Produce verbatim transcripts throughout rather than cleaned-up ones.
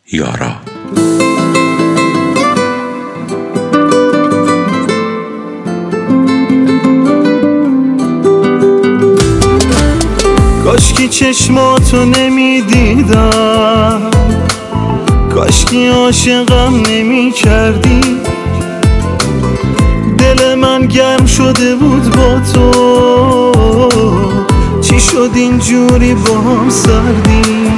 یارا. کاشکی چشماتو نمیدیدم، کاشکی عاشقم نمی کردی. دل من گرم شده بود با تو، چی شد اینجوری با هم سردی؟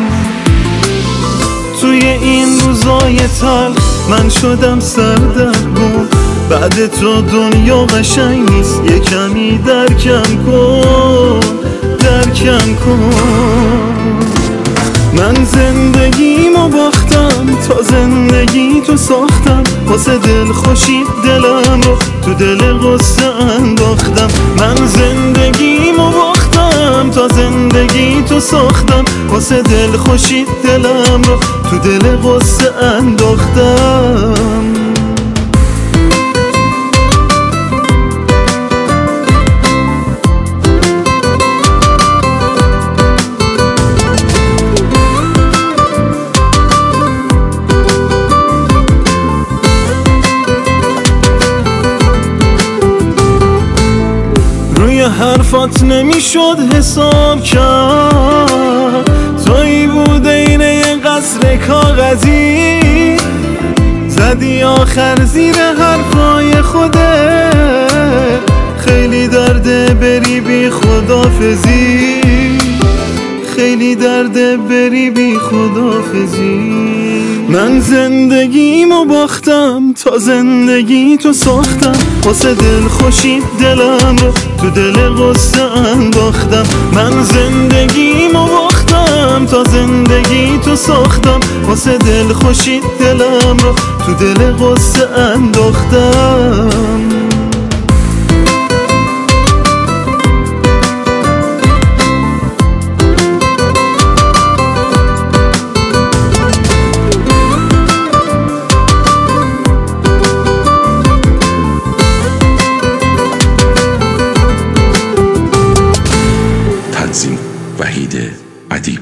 توی این روزای تلخ من شدم سردرگم. بعد تو دنیا قشنگ نیست، یه کمی درکم کن، درکم کن. من زندگیمو باختم تا زندگی تو ساختم، واسه دل خوشی دلم رو تو دل غصه انداختم. من زندگیمو باختم تا زندگی تو ساختم، واسه دل خوشی دلم رو تو دل غصه انداختم. حرفات نمیشد حساب کرد، تویی بوده اینه یه قصر کاغذی. زدی آخر زیر حرفای خودت، خیلی درده بری بی خدافزی، خیلی درده بری بی خدافزی. من زندگیمو باختم تا زندگی تو ساختم، واسه دل خوشی دلم رو تو دل غصه انداختم. من زندگیمو باختم تا زندگی تو ساختم، واسه دل خوشی دلم رو تو دل غصه انداختم. وحید ادیب.